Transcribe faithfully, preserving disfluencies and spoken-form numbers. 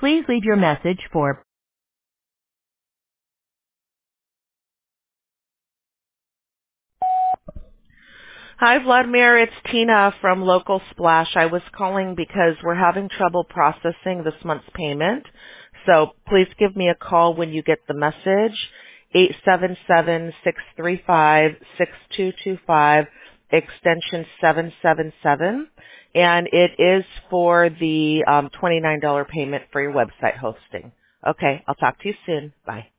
Please leave your message for Hi, Vladimir. It's Tina from Local Splash. I was calling because we're having trouble processing this month's payment. So please give me a call when you get the message. eight seven seven, six three five, six two two five, extension seven seven seven. And it is for the um, twenty-nine dollars payment for your website hosting. Okay, I'll talk to you soon. Bye.